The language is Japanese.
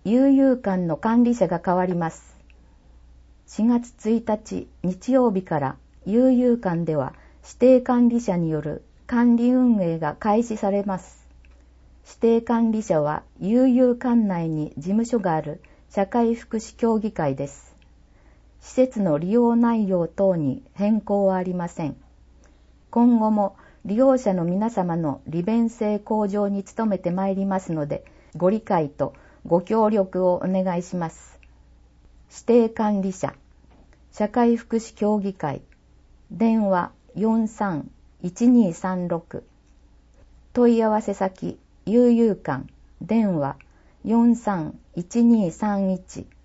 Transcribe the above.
悠々館の管理者が変わります。4月1日日曜日から悠々館では指定管理者による管理運営が開始されます。指定管理者は悠々館内に事務所がある社会福祉協議会です。施設の利用内容等に変更はありません。今後も利用者の皆様の利便性向上に努めてまいりますので、ご理解とご協力をお願いします。指定管理者、社会福祉協議会、電話43-1236、問い合わせ先、悠々館、電話43-1231